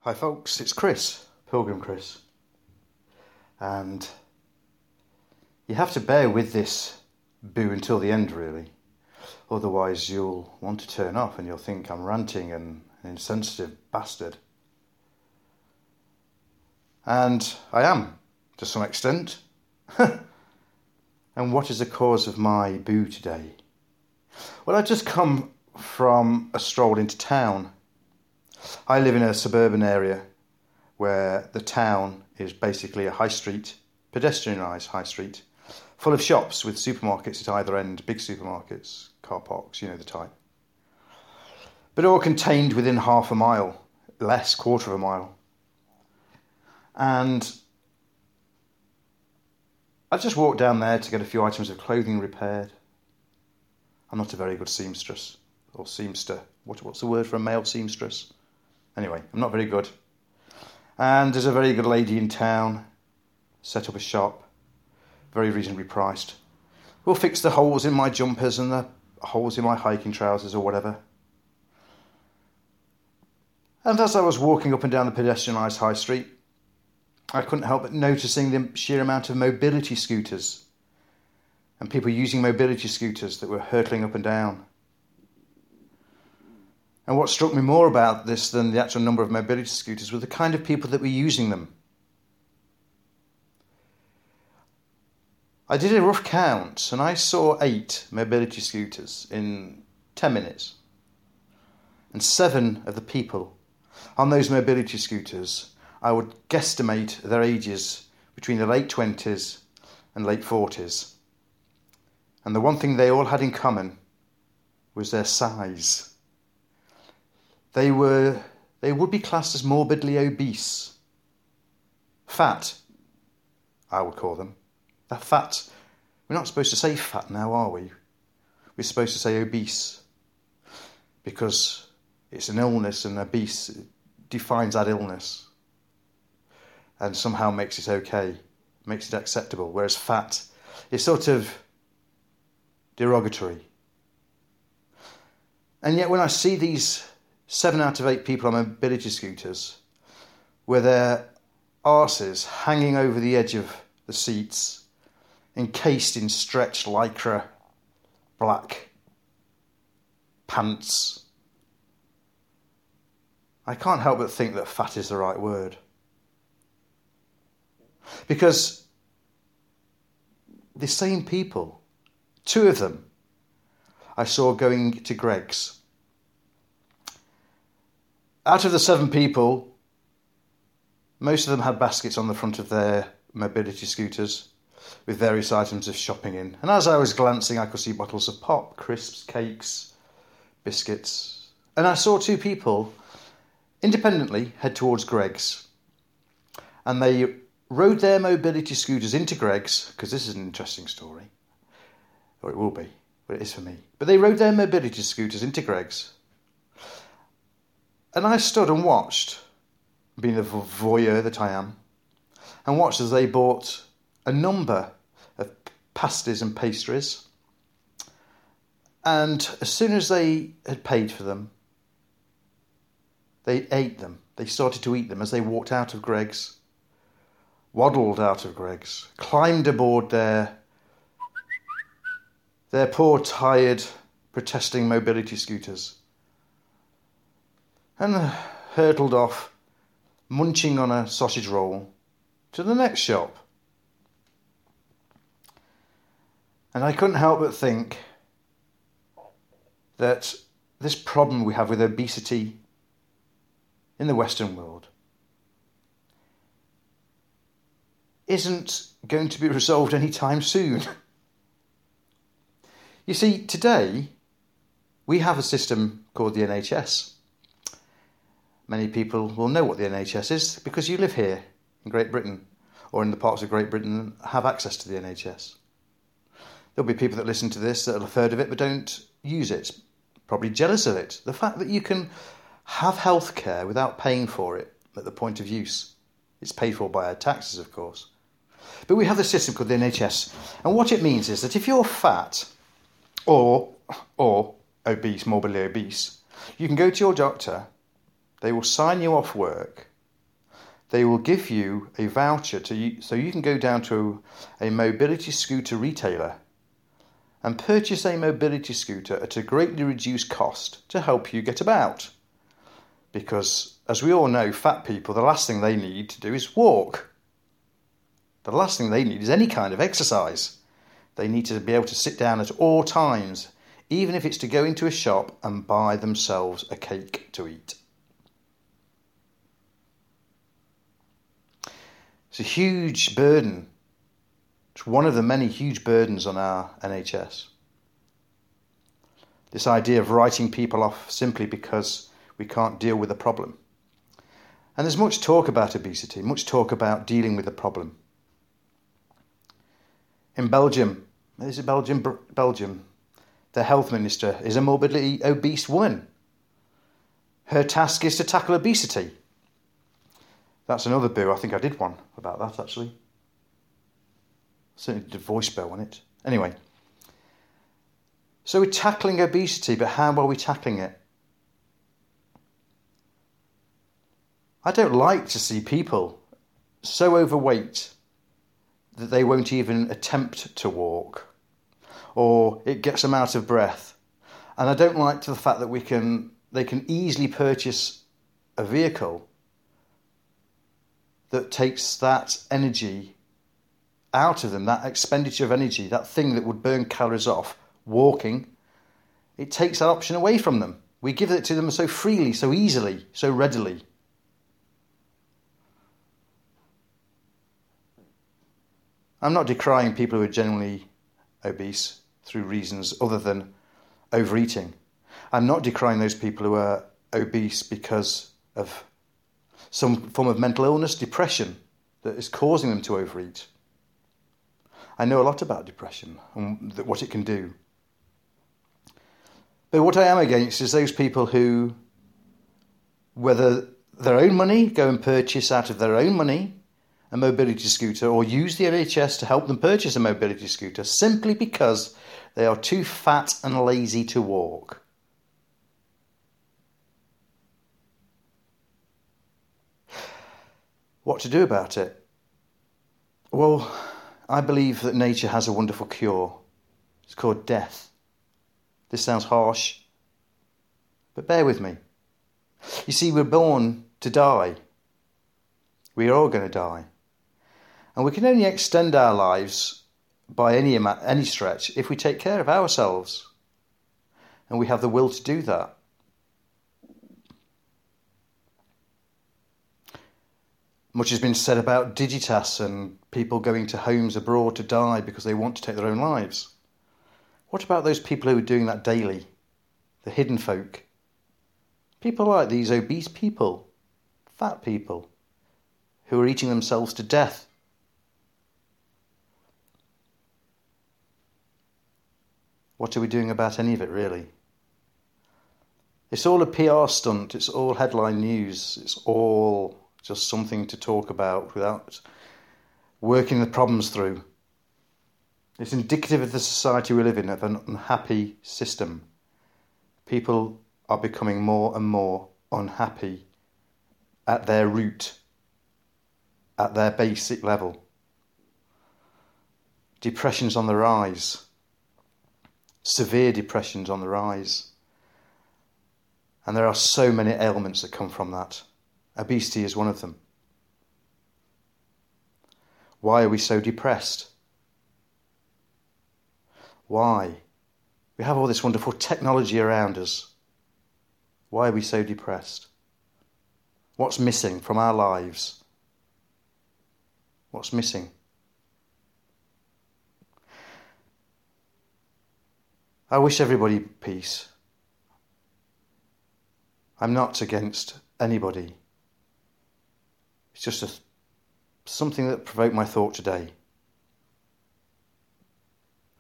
Hi folks, it's Chris, Pilgrim Chris, and you have to bear with this boo until the end really, otherwise you'll want to turn off and you'll think I'm ranting and an insensitive bastard. And I am, to some extent. And what is the cause of my boo today? Well, I've just come from a stroll into town. I live in a suburban area where the town is basically a high street, pedestrianised high street, full of shops with supermarkets at either end, big supermarkets, car parks, you know the type. But all contained within half a mile, less, quarter of a mile. And I just walked down there to get a few items of clothing repaired. I'm not a very good seamstress, or seamster. What's the word for a male seamstress? Anyway, I'm not very good. And there's a very good lady in town, set up a shop, very reasonably priced. We'll fix the holes in my jumpers and the holes in my hiking trousers or whatever. And as I was walking up and down the pedestrianised high street, I couldn't help but noticing the sheer amount of mobility scooters and people using mobility scooters that were hurtling up and down. And what struck me more about this than the actual number of mobility scooters were the kind of people that were using them. I did a rough count and I saw 8 mobility scooters in 10 minutes. And 7 of the people on those mobility scooters, I would guesstimate their ages between the late 20s and late 40s. And the one thing they all had in common was their size. They would be classed as morbidly obese. Fat, I would call them. They're fat. We're not supposed to say fat now, are we? We're supposed to say obese. Because it's an illness and obese defines that illness. And somehow makes it okay, makes it acceptable. Whereas fat is sort of derogatory. And yet when I see these 7 out of 8 people on mobility scooters with their arses hanging over the edge of the seats, encased in stretched lycra, black pants, I can't help but think that fat is the right word. Because the same people, 2 of them, I saw going to Greggs. Out of the 7 people, most of them had baskets on the front of their mobility scooters with various items of shopping in. And as I was glancing, I could see bottles of pop, crisps, cakes, biscuits. And I saw 2 people independently head towards Greggs. And they rode their mobility scooters into Greggs, because this is an interesting story. Or it will be, but it is for me. But they rode their mobility scooters into Greggs. And I stood and watched, being the voyeur that I am, and watched as they bought a number of pasties and pastries. And as soon as they had paid for them, they ate them. They started to eat them as they walked out of Greggs, waddled out of Greggs, climbed aboard their poor, tired, protesting mobility scooters, and hurtled off, munching on a sausage roll, to the next shop. And I couldn't help but think that this problem we have with obesity in the Western world isn't going to be resolved anytime soon. You see, today we have a system called the NHS. Many people will know what the NHS is because you live here in Great Britain, or in the parts of Great Britain that have access to the NHS. There'll be people that listen to this that have heard of it but don't use it, probably jealous of it. The fact that you can have health care without paying for it at the point of use. It's paid for by our taxes, of course. But we have this system called the NHS, and what it means is that if you're fat or obese, morbidly obese, you can go to your doctor, they will sign you off work they will give you a voucher so you can go down to a mobility scooter retailer and purchase a mobility scooter at a greatly reduced cost to help you get about. Because, as we all know, fat people, the last thing they need to do is walk. The last thing they need is any kind of exercise. They need to be able to sit down at all times, even if it's to go into a shop and buy themselves a cake to eat. It's a huge burden. It's one of the many huge burdens on our NHS. This idea of writing people off simply because we can't deal with the problem. And there's much talk about obesity, much talk about dealing with the problem. In Belgium, the health minister is a morbidly obese woman. Her task is to tackle obesity. That's another boo. I think I did one about that, actually. Certainly did a voice bow on it. Anyway. So we're tackling obesity, but how are we tackling it? I don't like to see people so overweight that they won't even attempt to walk, or it gets them out of breath. And I don't like the fact that they can easily purchase a vehicle that takes that energy out of them, that expenditure of energy, that thing that would burn calories off, walking. It takes that option away from them. We give it to them so freely, so easily, so readily. I'm not decrying people who are generally obese through reasons other than overeating. I'm not decrying those people who are obese because of some form of mental illness, depression, that is causing them to overeat. I know a lot about depression and what it can do. But what I am against is those people who, whether their own money, go and purchase out of their own money a mobility scooter, or use the NHS to help them purchase a mobility scooter simply because they are too fat and lazy to walk. What to do about it? Well, I believe that nature has a wonderful cure. It's called death. This sounds harsh, but bear with me. You see, we're born to die. We are all going to die. And we can only extend our lives by any stretch if we take care of ourselves. And we have the will to do that. Much has been said about Digitas and people going to homes abroad to die because they want to take their own lives. What about those people who are doing that daily? The hidden folk. People like these obese people, fat people, who are eating themselves to death. What are we doing about any of it, really? It's all a PR stunt. It's all headline news. It's all just something to talk about without working the problems through. It's indicative of the society we live in, of an unhappy system. People are becoming more and more unhappy at their root, at their basic level. Depression's on the rise. Severe depression's on the rise. And there are so many ailments that come from that. Obesity is one of them. Why are we so depressed? Why? We have all this wonderful technology around us. Why are we so depressed? What's missing from our lives? What's missing? I wish everybody peace. I'm not against anybody. It's just something that provoked my thought today.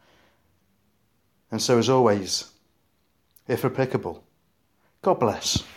And so, as always, if applicable, God bless.